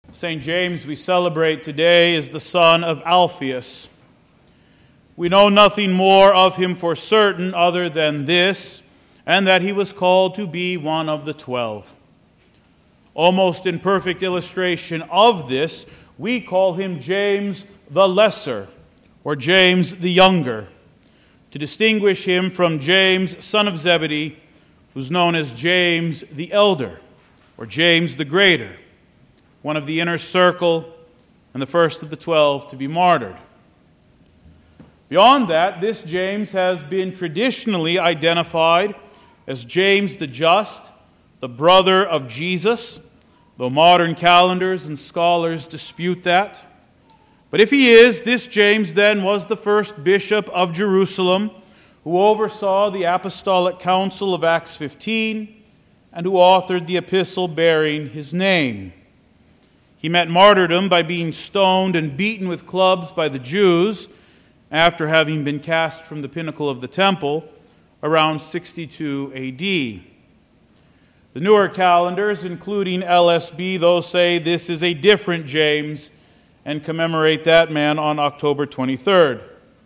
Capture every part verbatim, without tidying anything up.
Saint James we celebrate today is the son of Alphaeus. We know nothing more of him for certain other than this, and that he was called to be one of the twelve. Almost in perfect illustration of this, we call him James the Lesser, or James the Younger, to distinguish him from James, son of Zebedee, who's known as James the Elder, or James the Greater, one of the inner circle and the first of the twelve to be martyred. Beyond that, this James has been traditionally identified as James the Just, the brother of Jesus, though modern calendars and scholars dispute that. But if he is, this James then was the first bishop of Jerusalem who oversaw the apostolic council of Acts fifteen and who authored the epistle bearing his name. He met martyrdom by being stoned and beaten with clubs by the Jews after having been cast from the pinnacle of the temple around sixty-two A D. The newer calendars, including L S B, though, say this is a different James and commemorate that man on October twenty-third.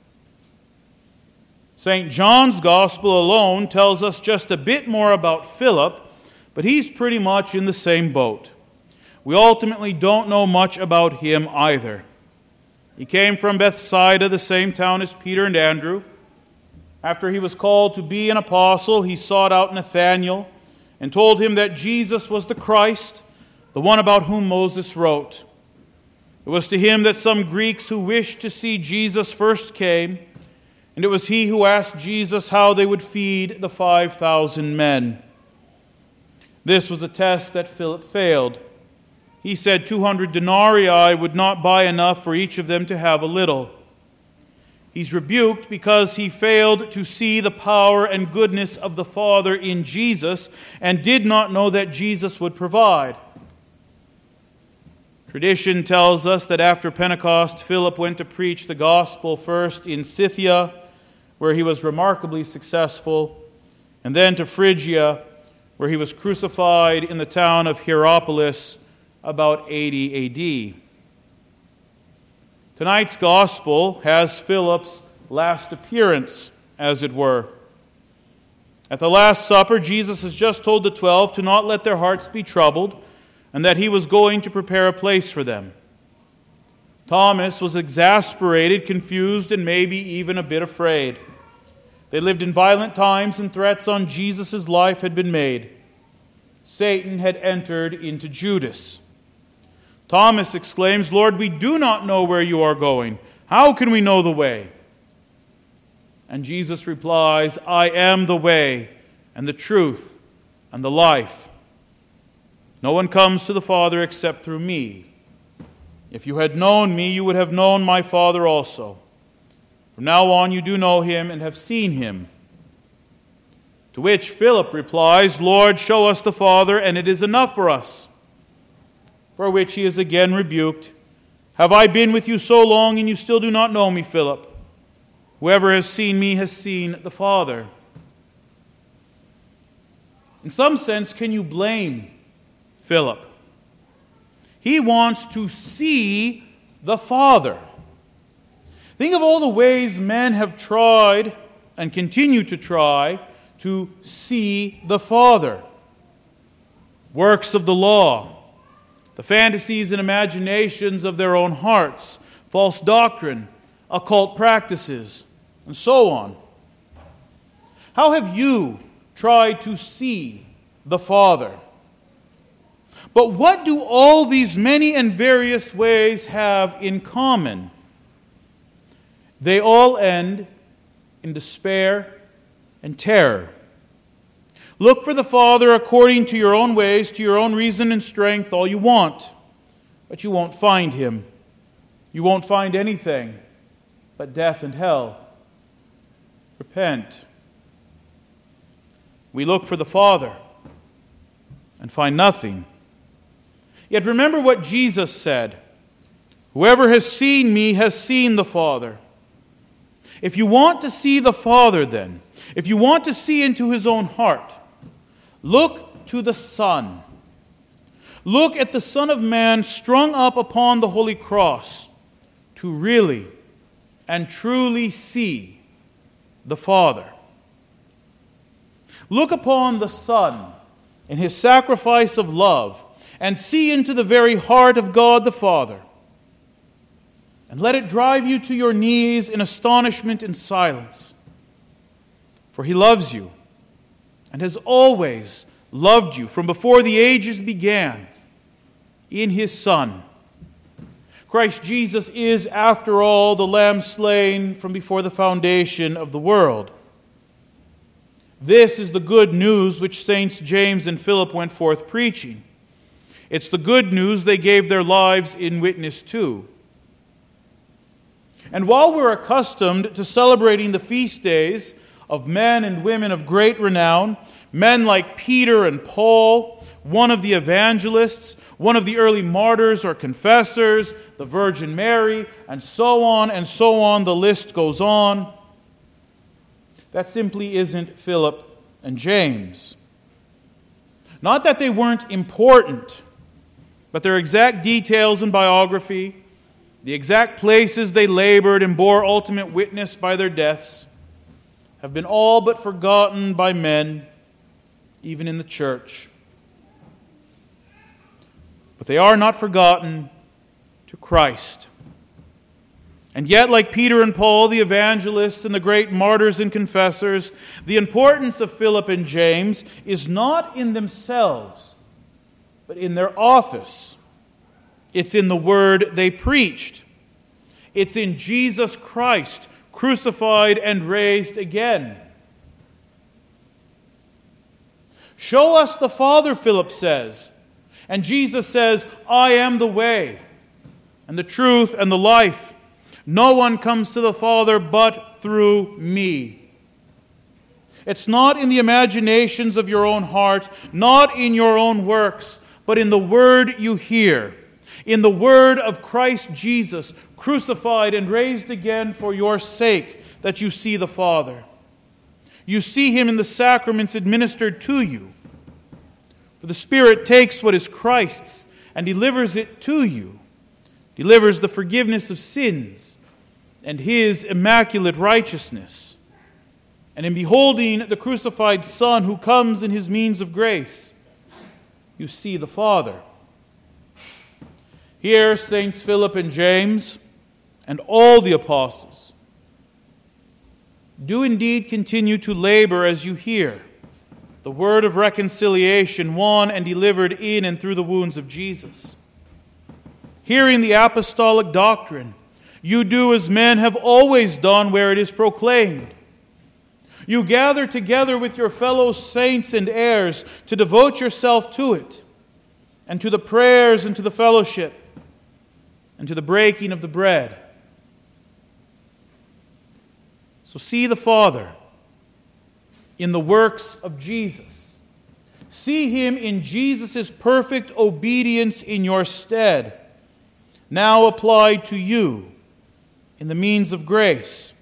Saint John's Gospel alone tells us just a bit more about Philip, but he's pretty much in the same boat. We ultimately don't know much about him either. He came from Bethsaida, the same town as Peter and Andrew. After he was called to be an apostle, he sought out Nathanael and told him that Jesus was the Christ, the one about whom Moses wrote. It was to him that some Greeks who wished to see Jesus first came, and it was he who asked Jesus how they would feed the five thousand men. This was a test that Philip failed. He said two hundred denarii would not buy enough for each of them to have a little. He's rebuked because he failed to see the power and goodness of the Father in Jesus and did not know that Jesus would provide. Tradition tells us that after Pentecost, Philip went to preach the gospel first in Scythia, where he was remarkably successful, and then to Phrygia, where he was crucified in the town of Hierapolis about eighty A D. Tonight's gospel has Philip's last appearance, as it were. At the Last Supper, Jesus has just told the twelve to not let their hearts be troubled, and that he was going to prepare a place for them. Thomas was exasperated, confused, and maybe even a bit afraid. They lived in violent times, and threats on Jesus' life had been made. Satan had entered into Judas. Thomas exclaims, "Lord, we do not know where you are going. How can we know the way?" And Jesus replies, "I am the way and the truth and the life. No one comes to the Father except through me. If you had known me, you would have known my Father also. From now on you do know him and have seen him." To which Philip replies, "Lord, show us the Father, and it is enough for us." For which he is again rebuked. "Have I been with you so long, and you still do not know me, Philip? Whoever has seen me has seen the Father." In some sense, can you blame Philip? He wants to see the Father. Think of all the ways men have tried and continue to try to see the Father. Works of the law, the fantasies and imaginations of their own hearts, false doctrine, occult practices, and so on. How have you tried to see the Father? But what do all these many and various ways have in common? They all end in despair and terror. Look for the Father according to your own ways, to your own reason and strength, all you want. But you won't find him. You won't find anything but death and hell. Repent. We look for the Father and find nothing. Yet remember what Jesus said. Whoever has seen me has seen the Father. If you want to see the Father then, if you want to see into his own heart, look to the Son. Look at the Son of Man strung up upon the holy cross to really and truly see the Father. Look upon the Son in His sacrifice of love and see into the very heart of God the Father. And let it drive you to your knees in astonishment and silence. For He loves you and has always loved you from before the ages began in His Son. Christ Jesus is, after all, the Lamb slain from before the foundation of the world. This is the good news which Saints James and Philip went forth preaching. It's the good news they gave their lives in witness to. And while we're accustomed to celebrating the feast days of men and women of great renown, men like Peter and Paul, one of the evangelists, one of the early martyrs or confessors, the Virgin Mary, and so on and so on, the list goes on. That simply isn't Philip and James. Not that they weren't important, but their exact details and biography, the exact places they labored and bore ultimate witness by their deaths, have been all but forgotten by men, even in the church. But they are not forgotten to Christ. And yet, like Peter and Paul, the evangelists and the great martyrs and confessors, the importance of Philip and James is not in themselves, but in their office. It's in the word they preached. It's in Jesus Christ, crucified and raised again. Show us the Father, Philip says. And Jesus says, I am the way, and the truth, and the life. No one comes to the Father but through me. It's not in the imaginations of your own heart, not in your own works, but in the word you hear, in the word of Christ Jesus, crucified and raised again for your sake, that you see the Father. You see Him in the sacraments administered to you. For the Spirit takes what is Christ's and delivers it to you, delivers the forgiveness of sins and His immaculate righteousness. And in beholding the crucified Son who comes in His means of grace, you see the Father. Here, Saints Philip and James and all the apostles do indeed continue to labor as you hear the word of reconciliation won and delivered in and through the wounds of Jesus. Hearing the apostolic doctrine, you do as men have always done where it is proclaimed. You gather together with your fellow saints and heirs to devote yourself to it, and to the prayers and to the fellowship, and to the breaking of the bread. So see the Father in the works of Jesus. See Him in Jesus' perfect obedience in your stead, now applied to you in the means of grace.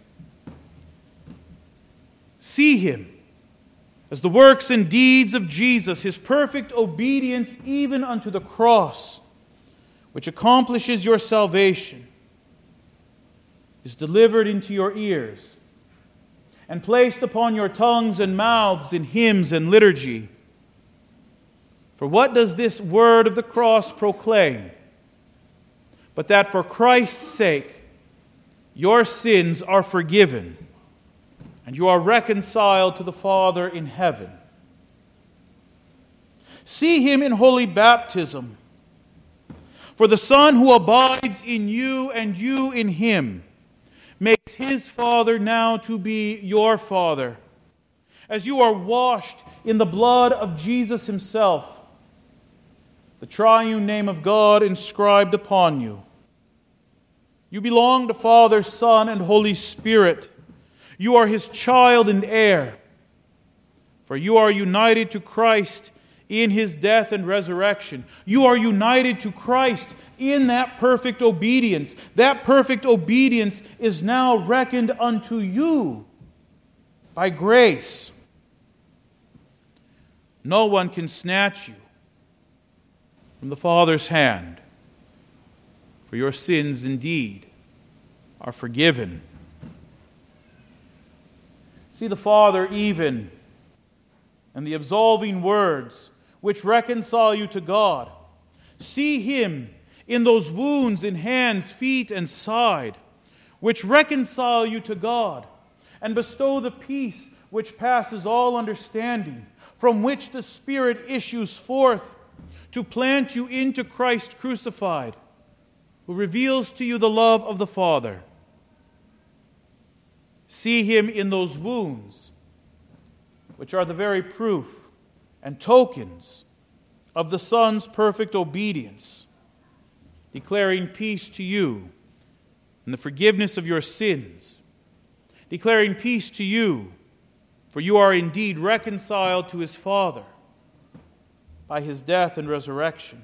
See Him as the works and deeds of Jesus, His perfect obedience even unto the cross, which accomplishes your salvation, is delivered into your ears and placed upon your tongues and mouths in hymns and liturgy. For what does this word of the cross proclaim? But that for Christ's sake, your sins are forgiven, and you are reconciled to the Father in heaven. See Him in holy baptism. For the Son who abides in you and you in Him makes His Father now to be your Father, as you are washed in the blood of Jesus Himself, the triune name of God inscribed upon you. You belong to Father, Son, and Holy Spirit. You are His child and heir, for you are united to Christ in His death and resurrection. You are united to Christ in that perfect obedience. That perfect obedience is now reckoned unto you by grace. No one can snatch you from the Father's hand. For your sins indeed are forgiven. See the Father even in the absolving words which reconcile you to God. See Him in those wounds in hands, feet, and side, which reconcile you to God and bestow the peace which passes all understanding, from which the Spirit issues forth to plant you into Christ crucified, who reveals to you the love of the Father. See Him in those wounds, which are the very proof and tokens of the Son's perfect obedience, declaring peace to you and the forgiveness of your sins, declaring peace to you, for you are indeed reconciled to His Father by His death and resurrection.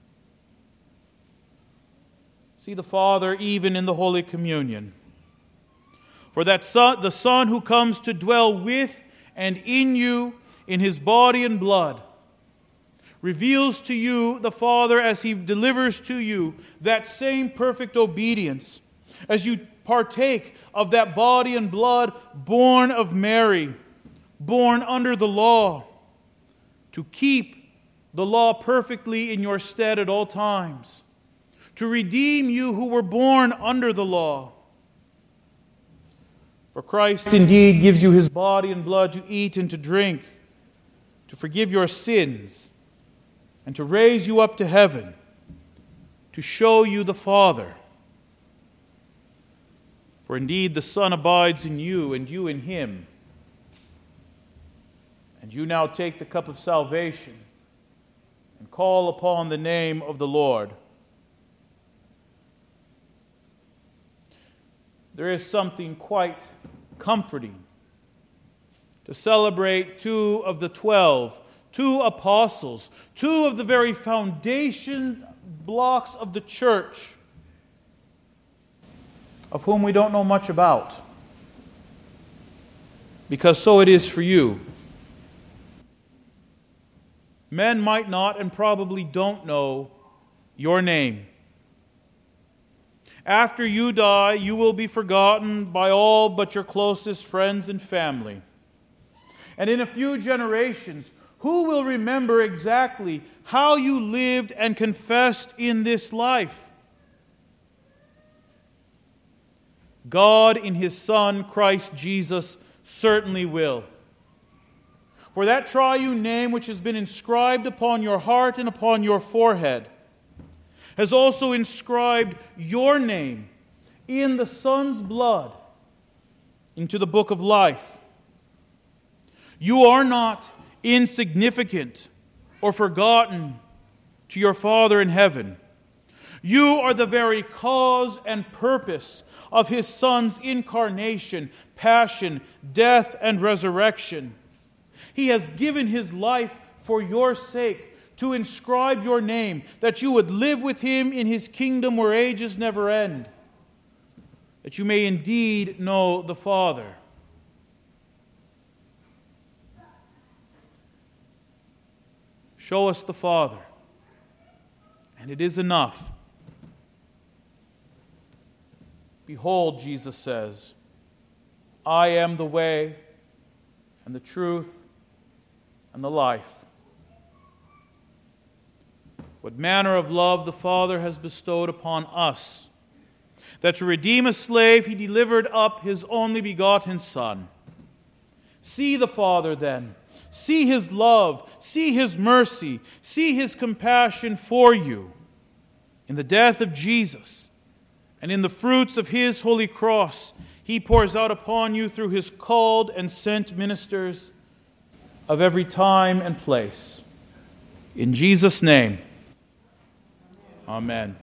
See the Father even in the Holy Communion. For that son, the Son who comes to dwell with and in you in His body and blood, reveals to you the Father as He delivers to you that same perfect obedience, as you partake of that body and blood born of Mary, born under the law, to keep the law perfectly in your stead at all times, to redeem you who were born under the law. For Christ indeed gives you His body and blood to eat and to drink, to forgive your sins, and to raise you up to heaven, to show you the Father. For indeed the Son abides in you, and you in Him. And you now take the cup of salvation and call upon the name of the Lord. There is something quite comforting to celebrate two of the twelve, two apostles, two of the very foundation blocks of the church, of whom we don't know much about. Because so it is for you. Men might not and probably don't know your name. After you die, you will be forgotten by all but your closest friends and family. And in a few generations, who will remember exactly how you lived and confessed in this life? God in His Son, Christ Jesus, certainly will. For that triune name which has been inscribed upon your heart and upon your forehead has also inscribed your name in the Son's blood into the book of life. You are not insignificant or forgotten to your Father in heaven. You are the very cause and purpose of His Son's incarnation, passion, death, and resurrection. He has given His life for your sake to inscribe your name, that you would live with Him in His kingdom where ages never end, that you may indeed know the Father. Show us the Father, and it is enough. Behold, Jesus says, I am the way and the truth and the life. What manner of love the Father has bestowed upon us, that to redeem a slave He delivered up His only begotten Son. See the Father then. See His love. See His mercy. See His compassion for you in the death of Jesus, and in the fruits of His holy cross He pours out upon you through His called and sent ministers of every time and place. In Jesus' name, amen.